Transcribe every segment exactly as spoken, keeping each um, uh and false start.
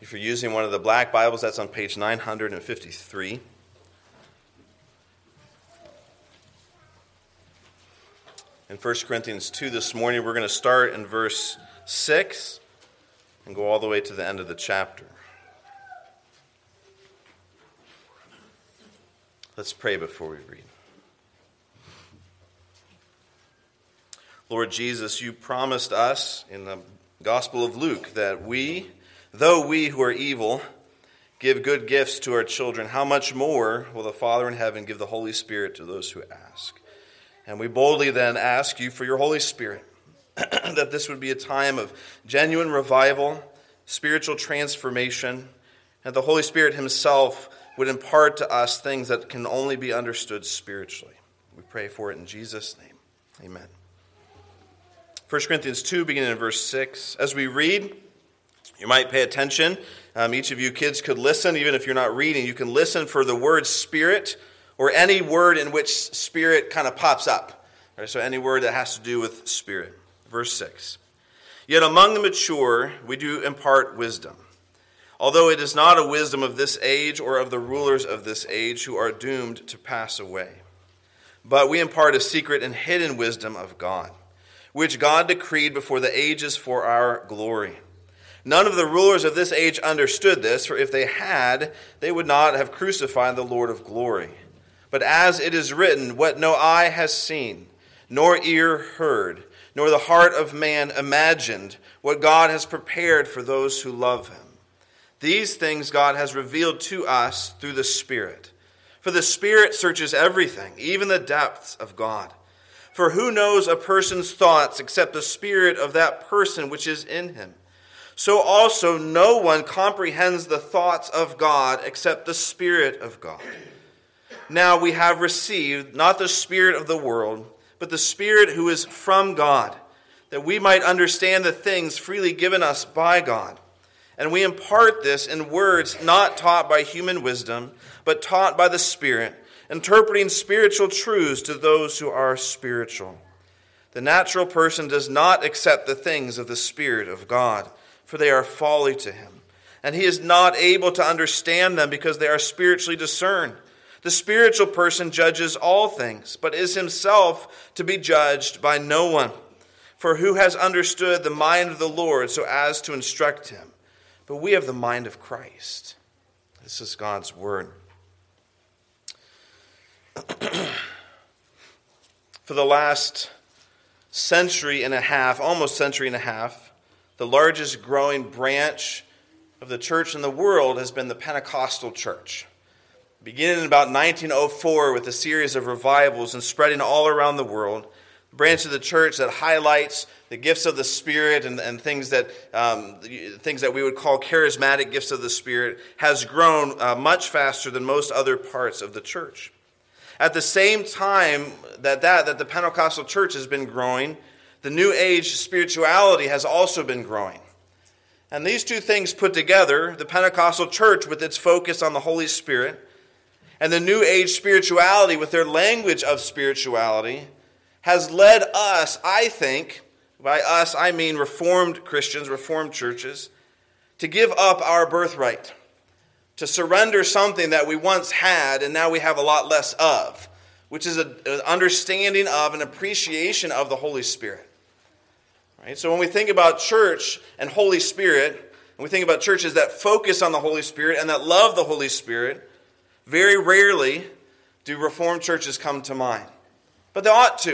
If you're using one of the black Bibles, that's on page nine hundred fifty-three. In First Corinthians two this morning, we're going to start in verse six and go all the way to the end of the chapter. Let's pray before we read. Lord Jesus, you promised us in the Gospel of Luke that we, though we who are evil, give good gifts to our children, how much more will the Father in heaven give the Holy Spirit to those who ask? And we boldly then ask you for your Holy Spirit, that this would be a time of genuine revival, spiritual transformation, and the Holy Spirit himself would impart to us things that can only be understood spiritually. We pray for it in Jesus' name. Amen. First Corinthians two, beginning in verse six. As we read, you might pay attention. Um, each of you kids could listen, even if you're not reading. You can listen for the word spirit, or any word in which spirit kind of pops up. Right, so any word that has to do with spirit. Verse six. Yet among the mature we do impart wisdom, although it is not a wisdom of this age or of the rulers of this age who are doomed to pass away. But we impart a secret and hidden wisdom of God, which God decreed before the ages for our glory. None of the rulers of this age understood this, for if they had, they would not have crucified the Lord of glory. But as it is written, what no eye has seen, nor ear heard, nor the heart of man imagined, what God has prepared for those who love him. These things God has revealed to us through the Spirit. For the Spirit searches everything, even the depths of God. For who knows a person's thoughts except the spirit of that person which is in him? So also no one comprehends the thoughts of God except the Spirit of God. Now we have received not the spirit of the world, but the Spirit who is from God, that we might understand the things freely given us by God. And we impart this in words not taught by human wisdom, but taught by the Spirit, interpreting spiritual truths to those who are spiritual. The natural person does not accept the things of the Spirit of God, for they are folly to him, and he is not able to understand them because they are spiritually discerned. The spiritual person judges all things, but is himself to be judged by no one. For who has understood the mind of the Lord so as to instruct him? But we have the mind of Christ. This is God's word. For the last century and a half, almost century and a half, the largest growing branch of the church in the world has been the Pentecostal church. Beginning in about nineteen oh four with a series of revivals and spreading all around the world, a branch of the church that highlights the gifts of the Spirit and, and things that um, things that we would call charismatic gifts of the Spirit has grown uh, much faster than most other parts of the church. At the same time that, that, that the Pentecostal church has been growing, the New Age spirituality has also been growing. And these two things put together, the Pentecostal church with its focus on the Holy Spirit, and the New Age spirituality with their language of spirituality, has led us, I think, by us I mean Reformed Christians, Reformed churches, to give up our birthright, to surrender something that we once had and now we have a lot less of, which is an understanding of and appreciation of the Holy Spirit. Right? So when we think about church and Holy Spirit, and we think about churches that focus on the Holy Spirit and that love the Holy Spirit, very rarely do Reformed churches come to mind. But they ought to.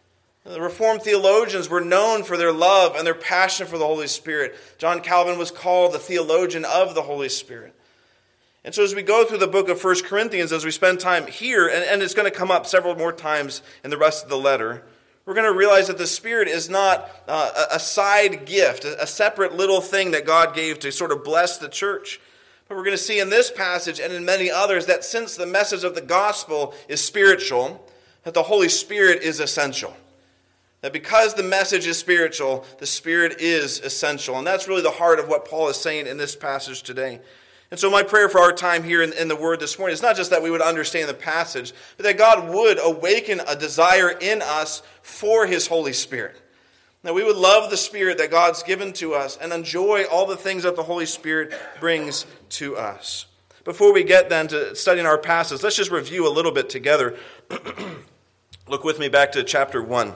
The Reformed theologians were known for their love and their passion for the Holy Spirit. John Calvin was called the theologian of the Holy Spirit. And so as we go through the book of First Corinthians, as we spend time here, and, and it's going to come up several more times in the rest of the letter, we're going to realize that the Spirit is not uh, a side gift, a separate little thing that God gave to sort of bless the church. But we're going to see in this passage and in many others that since the message of the gospel is spiritual, that the Holy Spirit is essential. That because the message is spiritual, the Spirit is essential. And that's really the heart of what Paul is saying in this passage today. And so my prayer for our time here in, in the Word this morning is not just that we would understand the passage, but that God would awaken a desire in us for His Holy Spirit. That we would love the Spirit that God's given to us and enjoy all the things that the Holy Spirit brings to us. Before we get then to studying our passage, let's just review a little bit together. Look with me back to chapter one.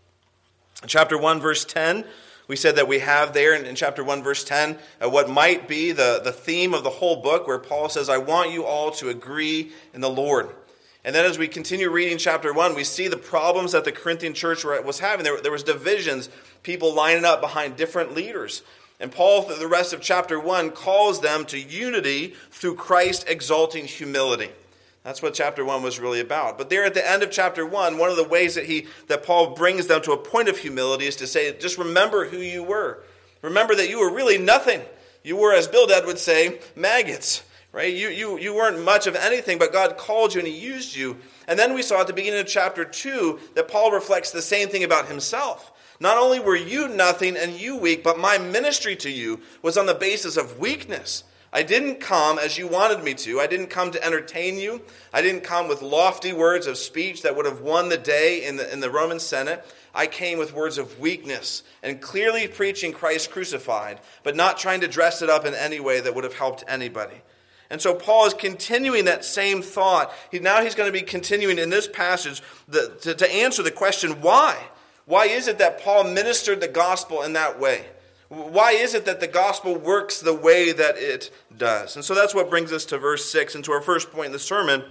Chapter one, verse ten. We said that we have there in, in chapter one, verse ten, uh, what might be the, the theme of the whole book, where Paul says, I want you all to agree in the Lord. And then as we continue reading chapter one, we see the problems that the Corinthian church was having. There, there was divisions, people lining up behind different leaders. And Paul, through the rest of chapter one, calls them to unity through Christ exalting humility. That's what chapter one was really about. But there at the end of chapter one, one of the ways that he that Paul brings them to a point of humility is to say, just remember who you were. Remember that you were really nothing. You were, as Bildad would say, maggots. Right? You, you, you weren't much of anything, but God called you and he used you. And then we saw at the beginning of chapter two that Paul reflects the same thing about himself. Not only were you nothing and you weak, but my ministry to you was on the basis of weakness. I didn't come as you wanted me to. I didn't come to entertain you. I didn't come with lofty words of speech that would have won the day in the, in the Roman Senate. I came with words of weakness and clearly preaching Christ crucified, but not trying to dress it up in any way that would have helped anybody. And so Paul is continuing that same thought. He, now he's going to be continuing in this passage the, to, to answer the question, why? Why is it that Paul ministered the gospel in that way? Why is it that the gospel works the way that it does? And so that's what brings us to verse six and to our first point in the sermon,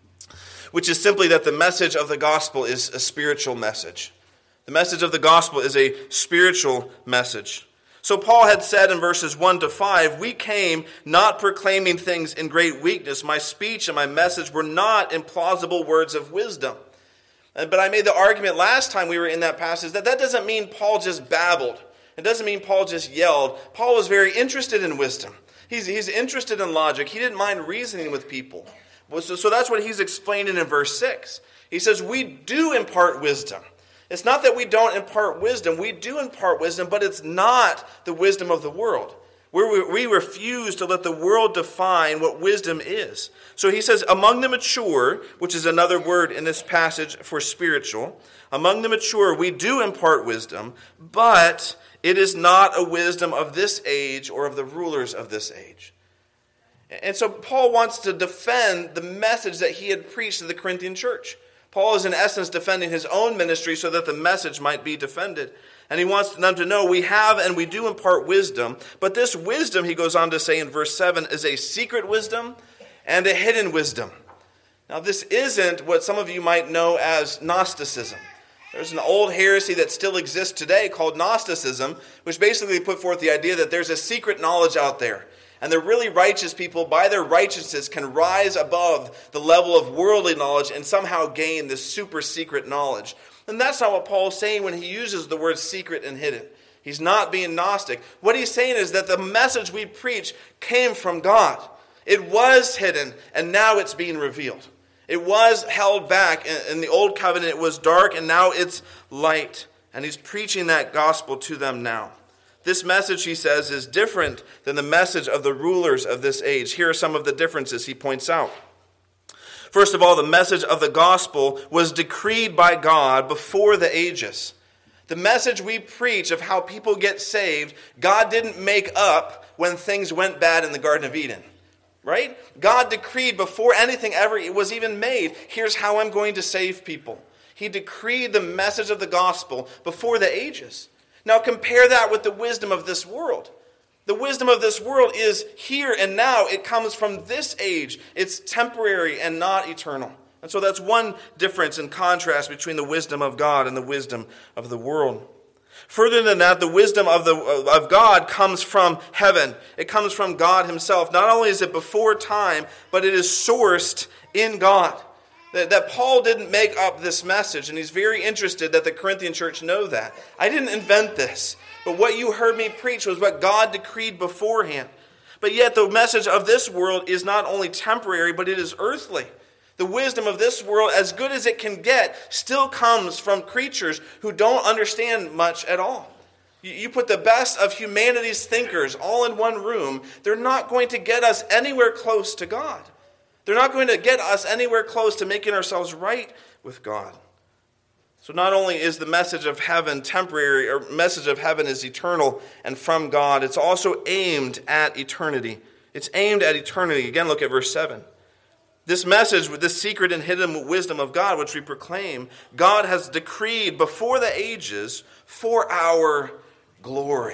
which is simply that the message of the gospel is a spiritual message. The message of the gospel is a spiritual message. So Paul had said in verses one to five, we came not proclaiming things in great weakness. My speech and my message were not implausible words of wisdom. But I made the argument last time we were in that passage that that doesn't mean Paul just babbled. It doesn't mean Paul just yelled. Paul was very interested in wisdom. He's, he's interested in logic. He didn't mind reasoning with people. So, so that's what he's explaining in verse six. He says, we do impart wisdom. It's not that we don't impart wisdom. We do impart wisdom, but it's not the wisdom of the world. We, we refuse to let the world define what wisdom is. So he says, among the mature, which is another word in this passage for spiritual, among the mature we do impart wisdom, but it is not a wisdom of this age or of the rulers of this age. And so Paul wants to defend the message that he had preached to the Corinthian church. Paul is in essence defending his own ministry so that the message might be defended. And he wants them to know we have and we do impart wisdom. But this wisdom, he goes on to say in verse seven, is a secret wisdom and a hidden wisdom. Now this isn't what some of you might know as Gnosticism. There's an old heresy that still exists today called Gnosticism, which basically put forth the idea that there's a secret knowledge out there. And the really righteous people, by their righteousness, can rise above the level of worldly knowledge and somehow gain this super secret knowledge. And that's not what Paul's saying when he uses the word secret and hidden. He's not being Gnostic. What he's saying is that the message we preach came from God. It was hidden, and now it's being revealed. It was held back. In the old covenant, it was dark, and now it's light. And he's preaching that gospel to them now. This message, he says, is different than the message of the rulers of this age. Here are some of the differences he points out. First of all, the message of the gospel was decreed by God before the ages. The message we preach of how people get saved, God didn't make up when things went bad in the Garden of Eden. Right? God decreed before anything ever was even made, here's how I'm going to save people. He decreed the message of the gospel before the ages. Now compare that with the wisdom of this world. The wisdom of this world is here and now. It comes from this age. It's temporary and not eternal. And so that's one difference and contrast between the wisdom of God and the wisdom of the world. Further than that, the wisdom of the of God comes from heaven. It comes from God himself. Not only is it before time, but it is sourced in God. That, that Paul didn't make up this message, and he's very interested that the Corinthian church know that. I didn't invent this, but what you heard me preach was what God decreed beforehand. But yet the message of this world is not only temporary, but it is earthly. The wisdom of this world, as good as it can get, still comes from creatures who don't understand much at all. You, you put the best of humanity's thinkers all in one room, they're not going to get us anywhere close to God. They're not going to get us anywhere close to making ourselves right with God. So not only is the message of heaven temporary, or message of heaven is eternal and from God, it's also aimed at eternity. It's aimed at eternity. Again, look at verse seven. This message, with this secret and hidden wisdom of God, which we proclaim, God has decreed before the ages for our glory.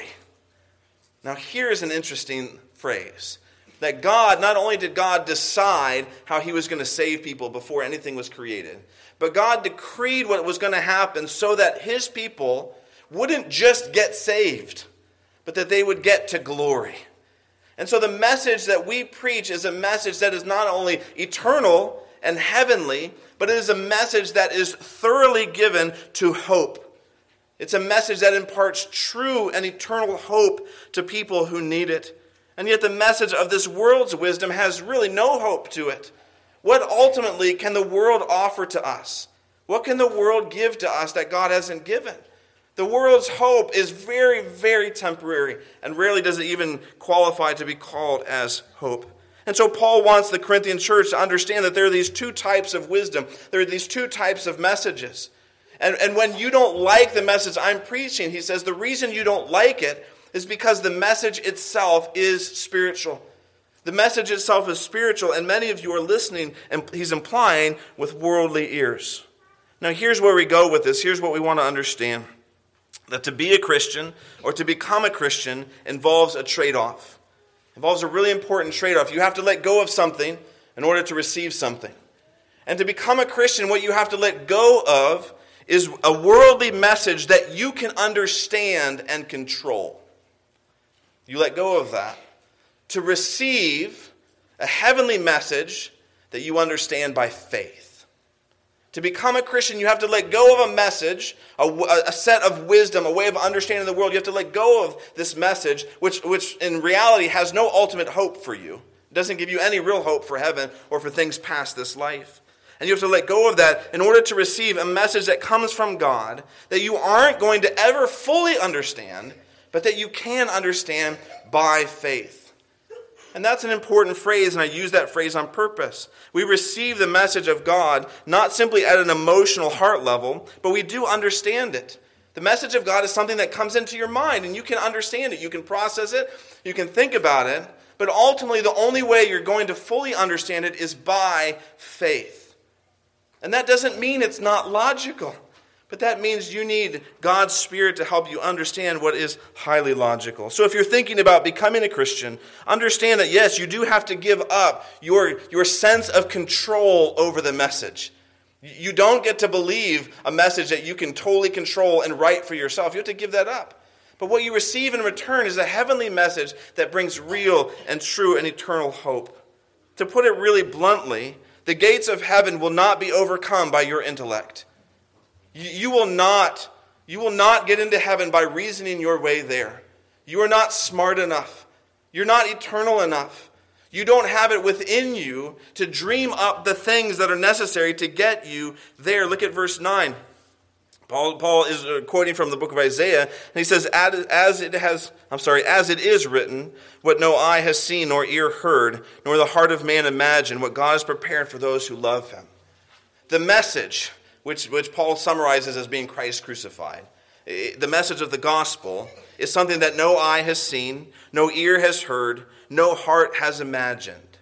Now here's an interesting phrase. That God, not only did God decide how he was going to save people before anything was created, but God decreed what was going to happen so that his people wouldn't just get saved, but that they would get to glory. And so the message that we preach is a message that is not only eternal and heavenly, but it is a message that is thoroughly given to hope. It's a message that imparts true and eternal hope to people who need it. And yet the message of this world's wisdom has really no hope to it. What ultimately can the world offer to us? What can the world give to us that God hasn't given? The world's hope is very, very temporary, and rarely does it even qualify to be called as hope. And so Paul wants the Corinthian church to understand that there are these two types of wisdom. There are these two types of messages. And, and when you don't like the message I'm preaching, he says the reason you don't like it is because the message itself is spiritual. The message itself is spiritual, and many of you are listening, and he's implying, with worldly ears. Now here's where we go with this. Here's what we want to understand. That to be a Christian, or to become a Christian, involves a trade-off. Involves a really important trade-off. You have to let go of something in order to receive something. And to become a Christian, what you have to let go of is a worldly message that you can understand and control. You let go of that to receive a heavenly message that you understand by faith. To become a Christian, you have to let go of a message, a, a set of wisdom, a way of understanding the world. You have to let go of this message, which, which in reality has no ultimate hope for you. It doesn't give you any real hope for heaven or for things past this life. And you have to let go of that in order to receive a message that comes from God that you aren't going to ever fully understand, but that you can understand by faith. And that's an important phrase, and I use that phrase on purpose. We receive the message of God not simply at an emotional heart level, but we do understand it. The message of God is something that comes into your mind, and you can understand it. You can process it. You can think about it. But ultimately, the only way you're going to fully understand it is by faith. And that doesn't mean it's not logical. But that means you need God's Spirit to help you understand what is highly logical. So if you're thinking about becoming a Christian, understand that yes, you do have to give up your, your sense of control over the message. You don't get to believe a message that you can totally control and write for yourself. You have to give that up. But what you receive in return is a heavenly message that brings real and true and eternal hope. To put it really bluntly, the gates of heaven will not be overcome by your intellect. You will not, you will not get into heaven by reasoning your way there. You are not smart enough. You're not eternal enough. You don't have it within you to dream up the things that are necessary to get you there. Look at verse nine. Paul, Paul is quoting from the book of Isaiah, and he says, "As it has, I'm sorry, as it is written, what no eye has seen nor ear heard, nor the heart of man imagined, what God has prepared for those who love him." The message, Which, which Paul summarizes as being Christ crucified. The message of the gospel is something that no eye has seen, no ear has heard, no heart has imagined.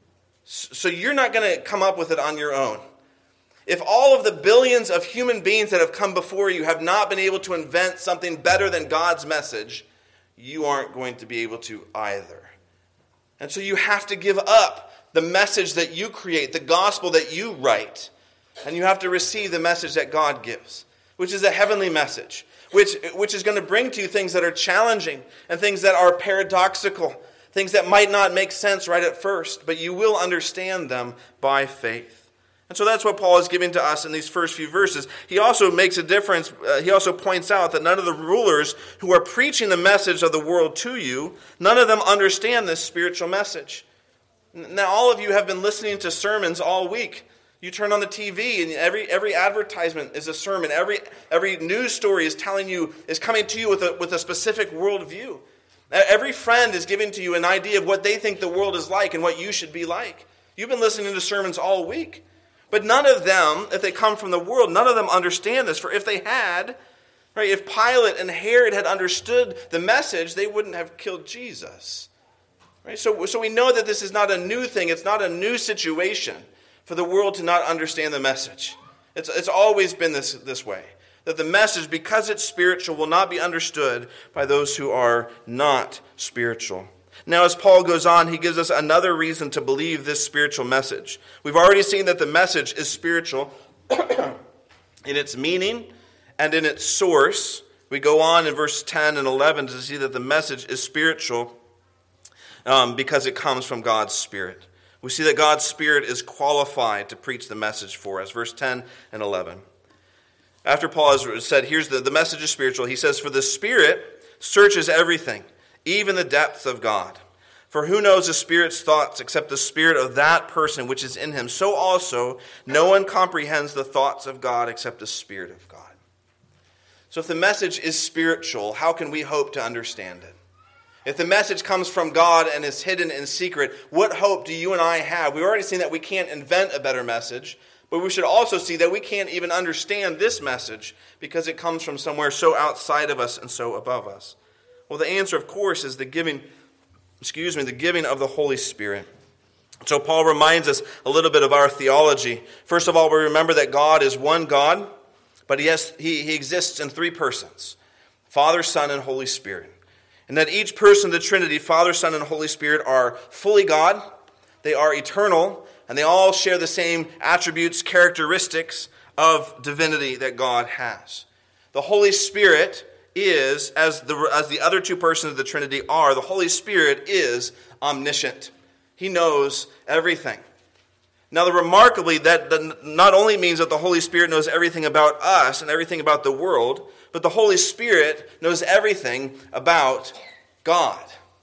So you're not going to come up with it on your own. If all of the billions of human beings that have come before you have not been able to invent something better than God's message, you aren't going to be able to either. And so you have to give up the message that you create, the gospel that you write. And you have to receive the message that God gives, which is a heavenly message, which, which is going to bring to you things that are challenging and things that are paradoxical, things that might not make sense right at first, but you will understand them by faith. And so that's what Paul is giving to us in these first few verses. He also makes a difference. Uh, he also points out that none of the rulers who are preaching the message of the world to you, none of them understand this spiritual message. Now, all of you have been listening to sermons all week. You turn on the T V and every every advertisement is a sermon. Every every news story is telling you, is coming to you with a with a specific worldview. Every friend is giving to you an idea of what they think the world is like and what you should be like. You've been listening to sermons all week. But none of them, if they come from the world, none of them understand this. For if they had, right, if Pilate and Herod had understood the message, they wouldn't have killed Jesus. Right? So, so we know that this is not a new thing. It's not a new situation for the world to not understand the message. It's, it's always been this, this way. That the message, because it's spiritual, will not be understood by those who are not spiritual. Now, as Paul goes on, he gives us another reason to believe this spiritual message. We've already seen that the message is spiritual in its meaning and in its source. We go on in verse ten and eleven to see that the message is spiritual um, because it comes from God's Spirit. We see that God's Spirit is qualified to preach the message for us. Verse ten and eleven. After Paul has said, here's the, the message is spiritual, he says, for the Spirit searches everything, even the depths of God. For who knows the Spirit's thoughts except the spirit of that person which is in him? So also, no one comprehends the thoughts of God except the Spirit of God. So if the message is spiritual, how can we hope to understand it? If the message comes from God and is hidden in secret, what hope do you and I have? We've already seen that we can't invent a better message, but we should also see that we can't even understand this message because it comes from somewhere so outside of us and so above us. Well, the answer, of course, is the giving, excuse me, the giving of the Holy Spirit. So Paul reminds us a little bit of our theology. First of all, we remember that God is one God, but he, has, he, he exists in three persons, Father, Son, and Holy Spirit. And that each person of the Trinity, Father, Son, and Holy Spirit, are fully God, they are eternal, and they all share the same attributes, characteristics of divinity that God has. The Holy Spirit is, as the, as the other two persons of the Trinity are, the Holy Spirit is omniscient. He knows everything. Now, the remarkably, that, that not only means that the Holy Spirit knows everything about us and everything about the world, but the Holy Spirit knows everything about God.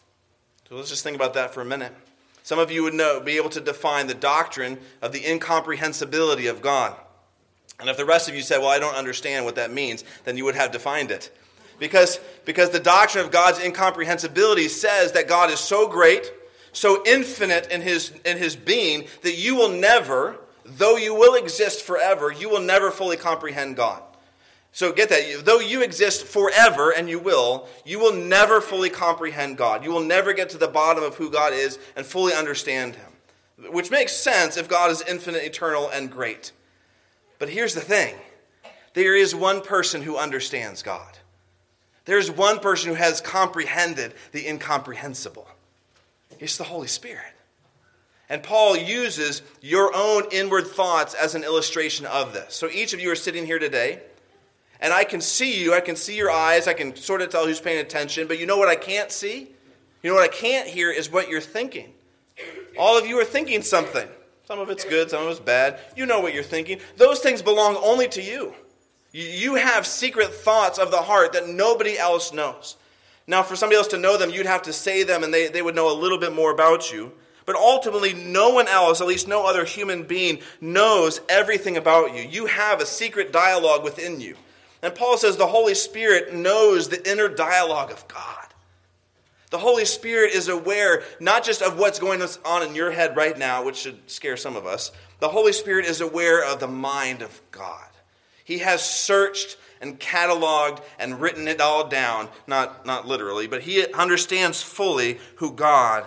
So let's just think about that for a minute. Some of you would know, be able to define the doctrine of the incomprehensibility of God. And if the rest of you said, well, I don't understand what that means, then you would have defined it. Because, because the doctrine of God's incomprehensibility says that God is so great, so infinite in his, in his being, that you will never, though you will exist forever, you will never fully comprehend God. So get that. Though you exist forever, and you will, you will never fully comprehend God. You will never get to the bottom of who God is and fully understand him. Which makes sense if God is infinite, eternal, and great. But here's the thing. There is one person who understands God. There's one person who has comprehended the incomprehensible. It's the Holy Spirit. And Paul uses your own inward thoughts as an illustration of this. So each of you are sitting here today, and I can see you, I can see your eyes, I can sort of tell who's paying attention, but you know what I can't see? You know what I can't hear is what you're thinking. All of you are thinking something. Some of it's good, some of it's bad. You know what you're thinking. Those things belong only to you. You have secret thoughts of the heart that nobody else knows. Now, for somebody else to know them, you'd have to say them, and they, they would know a little bit more about you. But ultimately, no one else, at least no other human being, knows everything about you. You have a secret dialogue within you. And Paul says the Holy Spirit knows the inner dialogue of God. The Holy Spirit is aware not just of what's going on in your head right now, which should scare some of us. The Holy Spirit is aware of the mind of God. He has searched and cataloged and written it all down, not, not literally, but he understands fully who God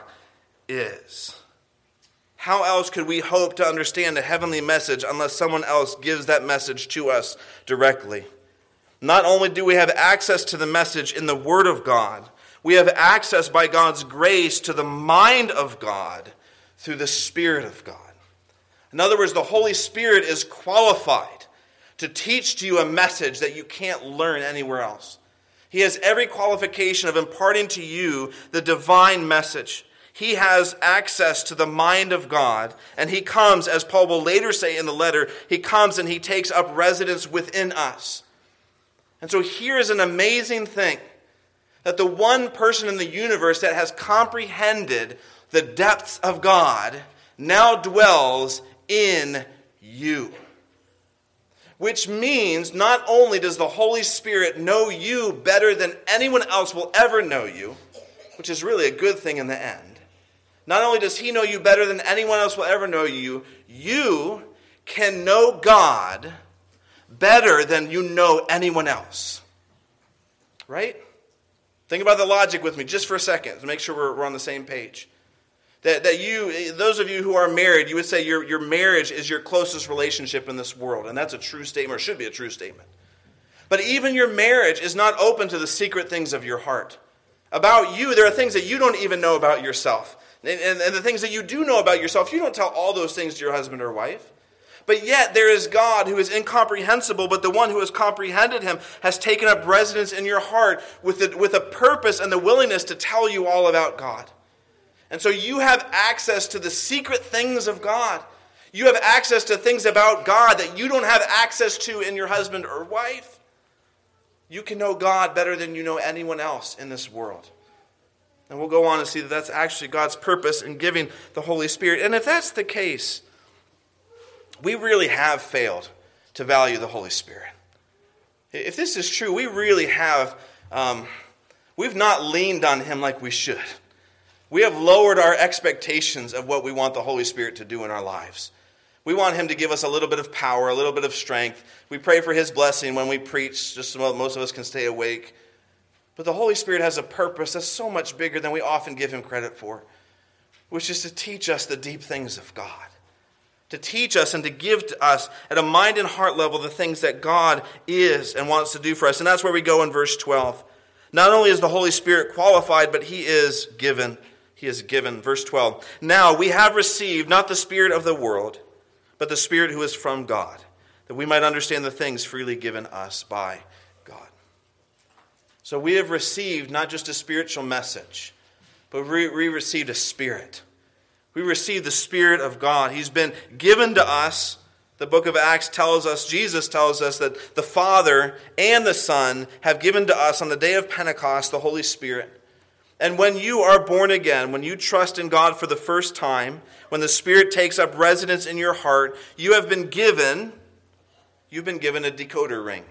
is. How else could we hope to understand a heavenly message unless someone else gives that message to us directly? Not only do we have access to the message in the Word of God, we have access by God's grace to the mind of God through the Spirit of God. In other words, the Holy Spirit is qualified to teach to you a message that you can't learn anywhere else. He has every qualification of imparting to you the divine message. He has access to the mind of God, and he comes, as Paul will later say in the letter, he comes and he takes up residence within us. And so here is an amazing thing, that the one person in the universe that has comprehended the depths of God now dwells in you. Which means not only does the Holy Spirit know you better than anyone else will ever know you, which is really a good thing in the end. Not only does he know you better than anyone else will ever know you, you can know God better than you know anyone else. Right? Think about the logic with me just for a second to make sure we're, we're on the same page. That, that you, those of you who are married, you would say your, your marriage is your closest relationship in this world. And that's a true statement, or should be a true statement. But even your marriage is not open to the secret things of your heart. About you, there are things that you don't even know about yourself. And, and, and the things that you do know about yourself, you don't tell all those things to your husband or wife. But yet there is God who is incomprehensible, but the one who has comprehended him has taken up residence in your heart with, the, with a purpose and the willingness to tell you all about God. And so you have access to the secret things of God. You have access to things about God that you don't have access to in your husband or wife. You can know God better than you know anyone else in this world. And we'll go on and see that that's actually God's purpose in giving the Holy Spirit. And if that's the case, we really have failed to value the Holy Spirit. If this is true, we really have, um, we've not leaned on him like we should. We have lowered our expectations of what we want the Holy Spirit to do in our lives. We want him to give us a little bit of power, a little bit of strength. We pray for his blessing when we preach, just so most of us can stay awake. But the Holy Spirit has a purpose that's so much bigger than we often give him credit for, which is to teach us the deep things of God. To teach us and to give to us at a mind and heart level the things that God is and wants to do for us. And that's where we go in verse twelve. Not only is the Holy Spirit qualified, but he is given. He is given. Verse twelve. Now we have received not the spirit of the world, but the Spirit who is from God, that we might understand the things freely given us by God. So we have received not just a spiritual message, but we, we received a spirit. We received the Spirit of God. He's been given to us. The book of Acts tells us, Jesus tells us that the Father and the Son have given to us on the day of Pentecost the Holy Spirit. And when you are born again, when you trust in God for the first time, when the Spirit takes up residence in your heart, you have been given, you've been given a decoder ring.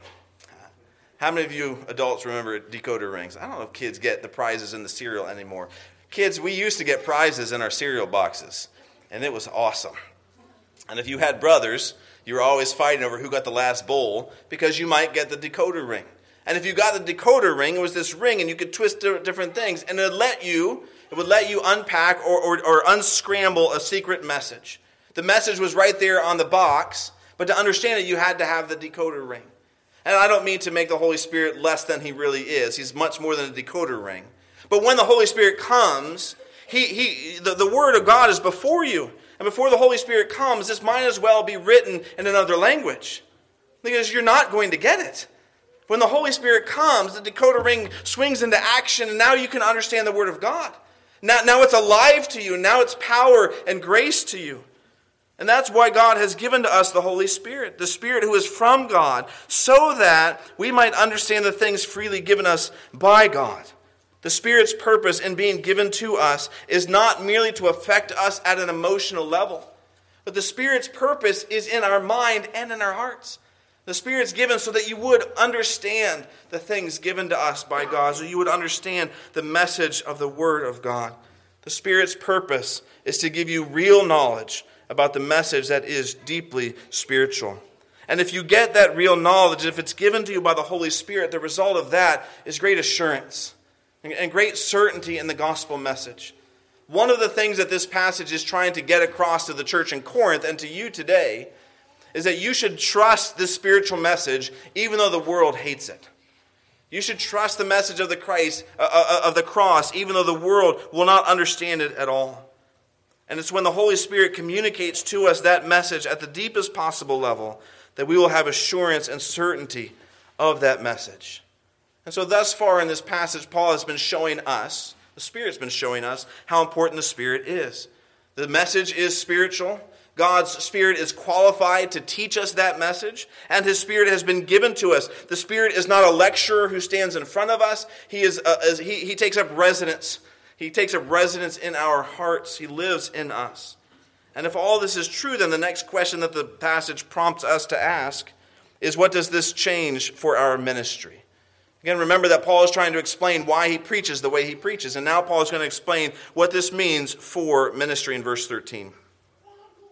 How many of you adults remember decoder rings? I don't know if kids get the prizes in the cereal anymore. Kids, we used to get prizes in our cereal boxes, and it was awesome. And if you had brothers, you were always fighting over who got the last bowl because you might get the decoder ring. And if you got the decoder ring, it was this ring, and you could twist different things, and it would let you, it would let you unpack or, or, or unscramble a secret message. The message was right there on the box, but to understand it, you had to have the decoder ring. And I don't mean to make the Holy Spirit less than he really is. He's much more than a decoder ring. But when the Holy Spirit comes, he, he, the, the Word of God is before you. And before the Holy Spirit comes, this might as well be written in another language, because you're not going to get it. When the Holy Spirit comes, the decoder ring swings into action, and now you can understand the Word of God. Now, now it's alive to you. Now it's power and grace to you. And that's why God has given to us the Holy Spirit, the Spirit who is from God, so that we might understand the things freely given us by God. The Spirit's purpose in being given to us is not merely to affect us at an emotional level, but the Spirit's purpose is in our mind and in our hearts. The Spirit's given so that you would understand the things given to us by God, so you would understand the message of the Word of God. The Spirit's purpose is to give you real knowledge about the message that is deeply spiritual. And if you get that real knowledge, if it's given to you by the Holy Spirit, the result of that is great assurance and great certainty in the gospel message. One of the things that this passage is trying to get across to the church in Corinth and to you today is that you should trust this spiritual message even though the world hates it. You should trust the message of the Christ, uh, of the cross, even though the world will not understand it at all. And it's when the Holy Spirit communicates to us that message at the deepest possible level that we will have assurance and certainty of that message. And so thus far in this passage, Paul has been showing us, the Spirit's been showing us, how important the Spirit is. The message is spiritual. God's Spirit is qualified to teach us that message, and His Spirit has been given to us. The Spirit is not a lecturer who stands in front of us. He is uh, he, he takes up residence. He takes up residence in our hearts. He lives in us. And if all this is true, then the next question that the passage prompts us to ask is, what does this change for our ministry? Again, remember that Paul is trying to explain why he preaches the way he preaches. And now Paul is going to explain what this means for ministry in verse thirteen.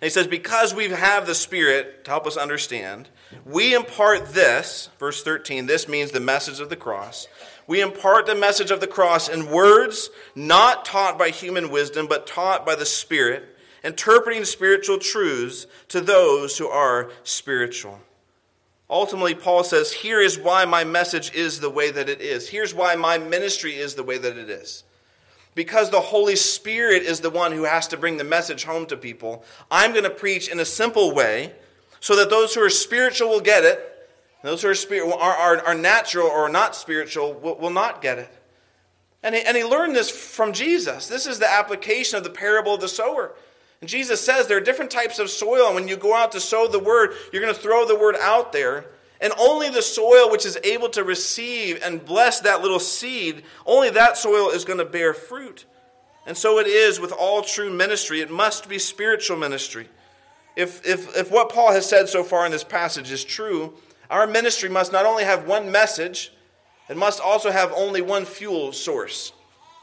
And he says, because we have the Spirit to help us understand, we impart this, verse thirteen, this means the message of the cross. We impart the message of the cross in words not taught by human wisdom, but taught by the Spirit, interpreting spiritual truths to those who are spiritual. Ultimately, Paul says, here is why my message is the way that it is. Here's why my ministry is the way that it is. Because the Holy Spirit is the one who has to bring the message home to people, I'm going to preach in a simple way so that those who are spiritual will get it. Those who are, spirit, are, are, are natural or not spiritual will, will not get it. And he, and he learned this from Jesus. This is the application of the parable of the sower. And Jesus says there are different types of soil. And when you go out to sow the word, you're going to throw the word out there. And only the soil which is able to receive and bless that little seed, only that soil is going to bear fruit. And so it is with all true ministry. It must be spiritual ministry. If, if, if what Paul has said so far in this passage is true, our ministry must not only have one message, it must also have only one fuel source.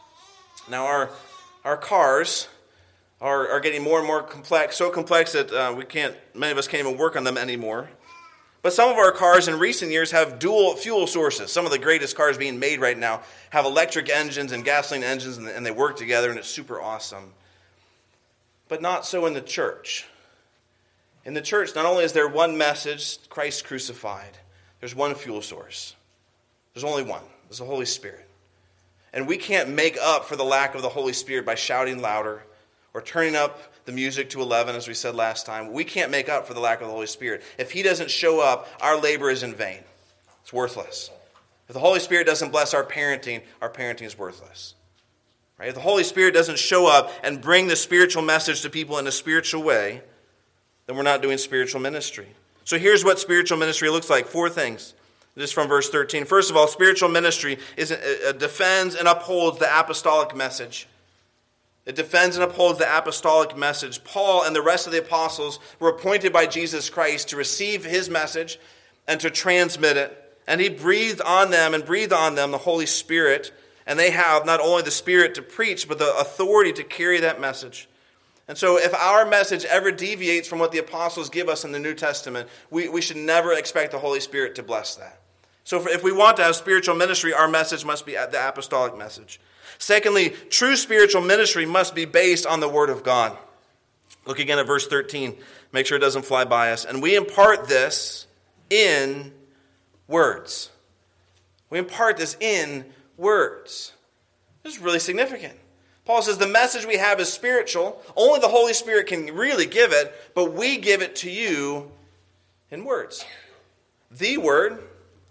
Now our, our cars are, are getting more and more complex, so complex that uh, we can't, many of us can't even work on them anymore. But some of our cars in recent years have dual fuel sources. Some of the greatest cars being made right now have electric engines and gasoline engines, and they work together, and it's super awesome. But not so in the church. In the church, not only is there one message, Christ crucified, there's one fuel source. There's only one. There's the Holy Spirit. And we can't make up for the lack of the Holy Spirit by shouting louder or turning up the music to eleven, as we said last time. We can't make up for the lack of the Holy Spirit. If he doesn't show up, our labor is in vain. It's worthless. If the Holy Spirit doesn't bless our parenting, our parenting is worthless. Right? If the Holy Spirit doesn't show up and bring the spiritual message to people in a spiritual way, then we're not doing spiritual ministry. So here's what spiritual ministry looks like. Four things. This is from verse thirteen. First of all, spiritual ministry is uh, defends and upholds the apostolic message. It defends and upholds the apostolic message. Paul and the rest of the apostles were appointed by Jesus Christ to receive his message and to transmit it. And he breathed on them and breathed on them the Holy Spirit. And they have not only the Spirit to preach, but the authority to carry that message. And so if our message ever deviates from what the apostles give us in the New Testament, we, we should never expect the Holy Spirit to bless that. So if we want to have spiritual ministry, our message must be the apostolic message. Secondly, true spiritual ministry must be based on the Word of God. Look again at verse thirteen. Make sure it doesn't fly by us. And we impart this in words. We impart this in words. This is really significant. Paul says the message we have is spiritual. Only the Holy Spirit can really give it, but we give it to you in words. The Word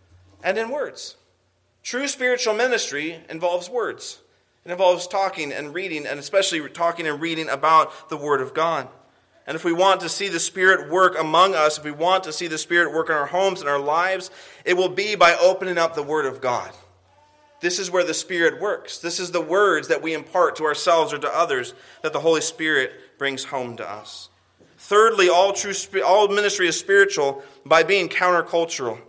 and in words. True spiritual ministry involves words. It involves talking and reading, and especially talking and reading about the Word of God. And if we want to see the Spirit work among us, if we want to see the Spirit work in our homes and our lives, it will be by opening up the Word of God. This is where the Spirit works. This is the words that we impart to ourselves or to others that the Holy Spirit brings home to us. Thirdly, all true all ministry is spiritual by being countercultural.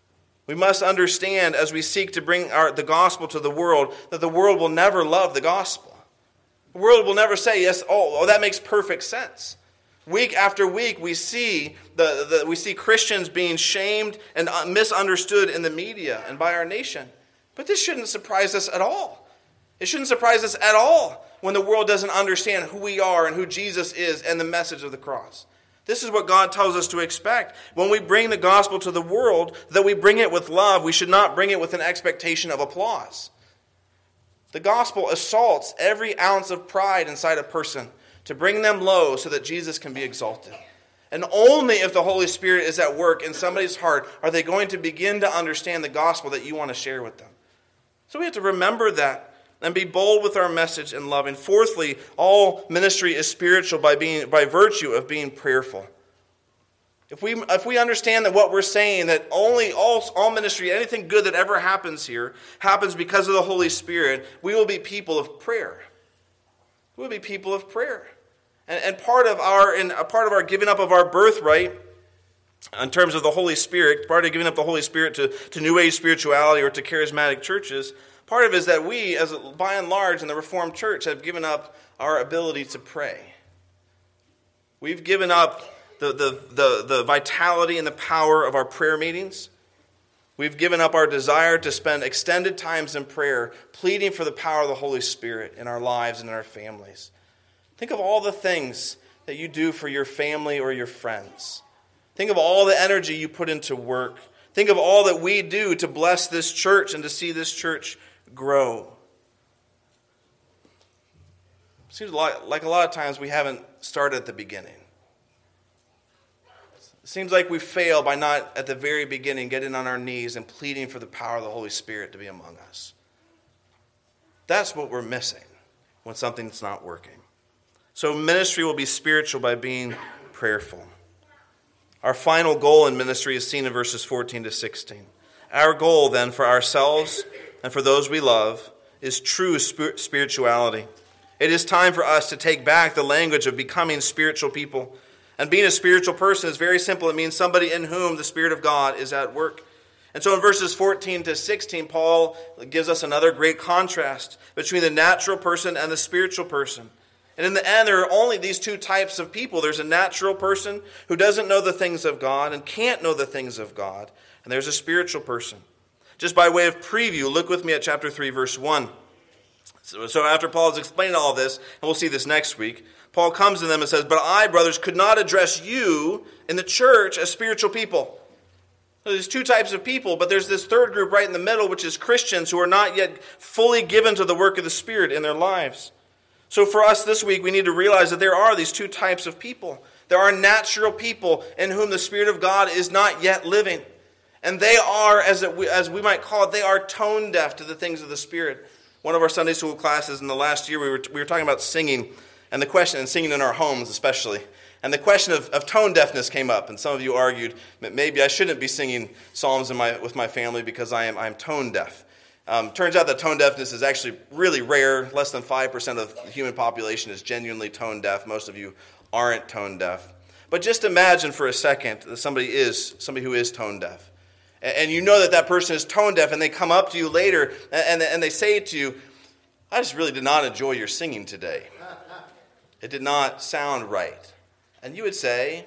We must understand as we seek to bring our, the gospel to the world that the world will never love the gospel. The world will never say, yes, oh, oh that makes perfect sense. Week after week, we see the, the we see Christians being shamed and misunderstood in the media and by our nation. But this shouldn't surprise us at all. It shouldn't surprise us at all when the world doesn't understand who we are and who Jesus is and the message of the cross. This is what God tells us to expect. When we bring the gospel to the world, that we bring it with love. We should not bring it with an expectation of applause. The gospel assaults every ounce of pride inside a person to bring them low so that Jesus can be exalted. And only if the Holy Spirit is at work in somebody's heart are they going to begin to understand the gospel that you want to share with them. So we have to remember that and be bold with our message and love. And fourthly, all ministry is spiritual by being by virtue of being prayerful. If we if we understand that what we're saying, that only all, all ministry, anything good that ever happens here, happens because of the Holy Spirit, we will be people of prayer. We will be people of prayer. And, and part of our in a part of our giving up of our birthright, in terms of the Holy Spirit, part of giving up the Holy Spirit to, to New Age spirituality or to charismatic churches, part of it is that we, as by and large in the Reformed Church, have given up our ability to pray. We've given up the, the, the, the vitality and the power of our prayer meetings. We've given up our desire to spend extended times in prayer, pleading for the power of the Holy Spirit in our lives and in our families. Think of all the things that you do for your family or your friends. Think of all the energy you put into work. Think of all that we do to bless this church and to see this church grow. It seems like a lot of times we haven't started at the beginning. It seems like we fail by not, at the very beginning, getting on our knees and pleading for the power of the Holy Spirit to be among us. That's what we're missing when something's not working. So ministry will be spiritual by being prayerful. Our final goal in ministry is seen in verses fourteen to sixteen. Our goal, then, for ourselves and for those we love is true spirituality. It is time for us to take back the language of becoming spiritual people. And being a spiritual person is very simple. It means somebody in whom the Spirit of God is at work. And so in verses fourteen to sixteen, Paul gives us another great contrast between the natural person and the spiritual person. And in the end, there are only these two types of people. There's a natural person who doesn't know the things of God and can't know the things of God. And there's a spiritual person. Just by way of preview, look with me at chapter three, verse one. So, so after Paul has explained all this, and we'll see this next week, Paul comes to them and says, "But I, brothers, could not address you in the church as spiritual people." So there's two types of people, but there's this third group right in the middle, which is Christians who are not yet fully given to the work of the Spirit in their lives. So for us this week, we need to realize that there are these two types of people. There are natural people in whom the Spirit of God is not yet living. And they are, as, it, as we might call it, they are tone deaf to the things of the Spirit. One of our Sunday school classes in the last year, we were, we were talking about singing, and the question, and singing in our homes especially. And the question of, of tone deafness came up, and some of you argued that maybe I shouldn't be singing psalms in my, with my family because I am I am tone deaf. Um, turns out that tone deafness is actually really rare. Less than five percent of the human population is genuinely tone deaf. Most of you aren't tone deaf. But just imagine for a second that somebody is somebody who is tone deaf. And, and you know that that person is tone deaf, and they come up to you later, and, and, and they say to you, "I just really did not enjoy your singing today. It did not sound right." And you would say,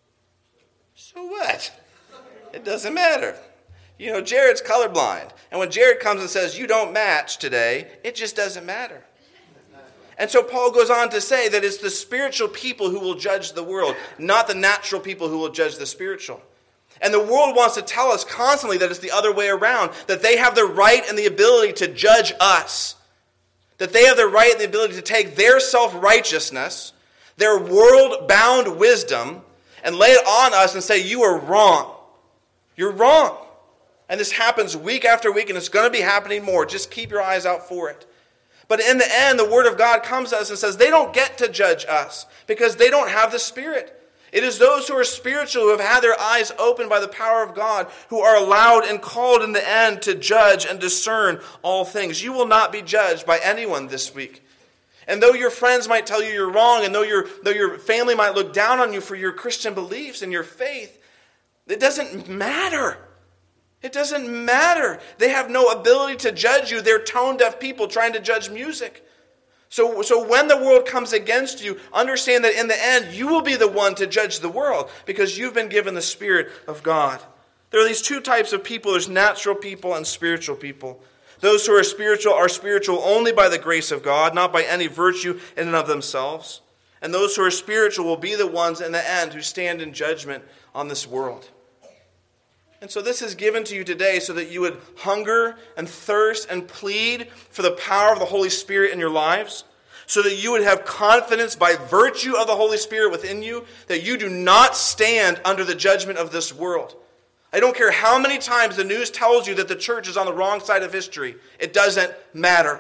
"So what? It doesn't matter. You know, Jared's colorblind. And when Jared comes and says, 'You don't match today,' it just doesn't matter." And so Paul goes on to say that it's the spiritual people who will judge the world, not the natural people who will judge the spiritual. And the world wants to tell us constantly that it's the other way around, that they have the right and the ability to judge us, that they have the right and the ability to take their self-righteousness, their world-bound wisdom, and lay it on us and say, "You are wrong. You're wrong." And this happens week after week, and it's going to be happening more. Just keep your eyes out for it. But in the end, the Word of God comes to us and says they don't get to judge us because they don't have the Spirit. It is those who are spiritual, who have had their eyes opened by the power of God, who are allowed and called in the end to judge and discern all things. You will not be judged by anyone this week. And though your friends might tell you you're wrong, and though your, though your family might look down on you for your Christian beliefs and your faith, it doesn't matter. It doesn't matter. They have no ability to judge you. They're tone-deaf people trying to judge music. So, so when the world comes against you, understand that in the end, you will be the one to judge the world because you've been given the Spirit of God. There are these two types of people. There's natural people and spiritual people. Those who are spiritual are spiritual only by the grace of God, not by any virtue in and of themselves. And those who are spiritual will be the ones in the end who stand in judgment on this world. And so this is given to you today so that you would hunger and thirst and plead for the power of the Holy Spirit in your lives, so that you would have confidence by virtue of the Holy Spirit within you that you do not stand under the judgment of this world. I don't care how many times the news tells you that the church is on the wrong side of history. It doesn't matter.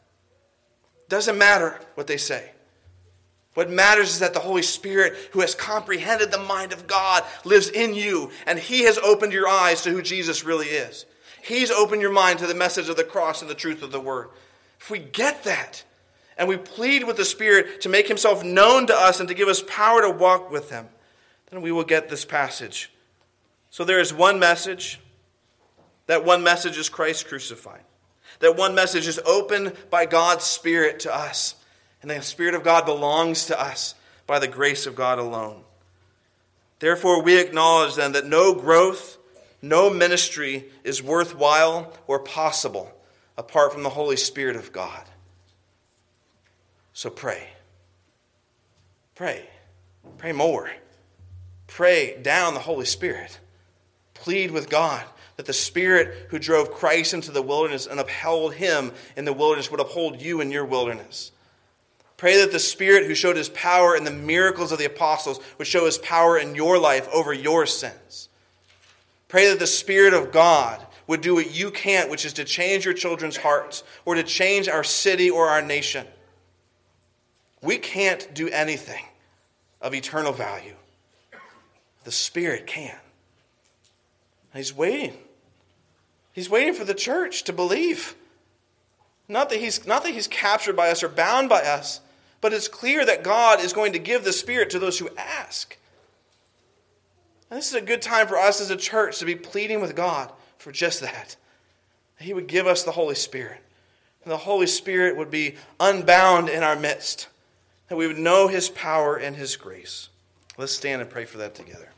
It doesn't matter what they say. What matters is that the Holy Spirit, who has comprehended the mind of God, lives in you, and He has opened your eyes to who Jesus really is. He's opened your mind to the message of the cross and the truth of the Word. If we get that, and we plead with the Spirit to make Himself known to us and to give us power to walk with Him, then we will get this passage. So there is one message. That one message is Christ crucified. That one message is opened by God's Spirit to us. And the Spirit of God belongs to us. by the grace of God alone. Therefore, we acknowledge then that no growth, no ministry is worthwhile or possible apart from the Holy Spirit of God. So pray. Pray. Pray more. Pray down the Holy Spirit. Plead with God that the Spirit who drove Christ into the wilderness and upheld him in the wilderness would uphold you in your wilderness. Pray that the Spirit who showed his power in the miracles of the apostles would show his power in your life over your sins. Pray that the Spirit of God would do what you can't, which is to change your children's hearts or to change our city or our nation. We can't do anything of eternal value. The Spirit can. And he's waiting. He's waiting for the church to believe. Not that he's, not that he's captured by us or bound by us, but it's clear that God is going to give the Spirit to those who ask. And this is a good time for us as a church to be pleading with God for just that. That he would give us the Holy Spirit. And the Holy Spirit would be unbound in our midst. That we would know his power and his grace. Let's stand and pray for that together.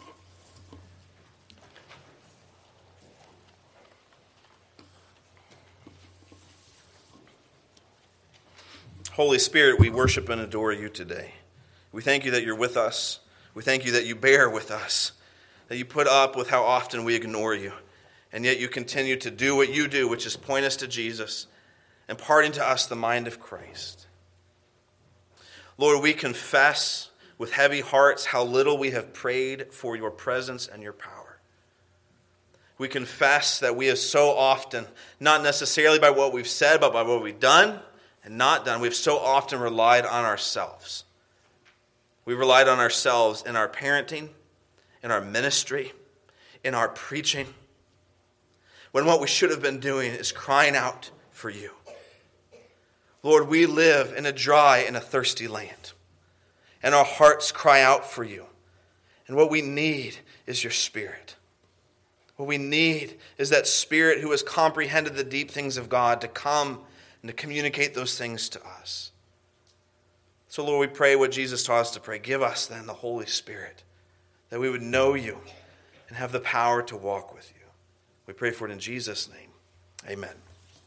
Holy Spirit, we worship and adore you today. We thank you that you're with us. We thank you that you bear with us, that you put up with how often we ignore you, and yet you continue to do what you do, which is point us to Jesus, imparting to us the mind of Christ. Lord, we confess with heavy hearts how little we have prayed for your presence and your power. We confess that we have so often, not necessarily by what we've said, but by what we've done and not done, we've so often relied on ourselves. We've relied on ourselves in our parenting, in our ministry, in our preaching, when what we should have been doing is crying out for you. Lord, we live in a dry and a thirsty land, and our hearts cry out for you. And what we need is your Spirit. What we need is that Spirit who has comprehended the deep things of God to come and to communicate those things to us. So, Lord, we pray what Jesus taught us to pray. Give us then the Holy Spirit, that we would know you and have the power to walk with you. We pray for it in Jesus' name. Amen.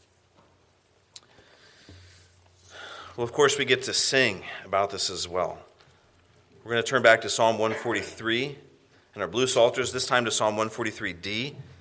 Well, of course, we get to sing about this as well. We're going to turn back to Psalm one forty-three in our blue psalters, this time to Psalm one forty-three D.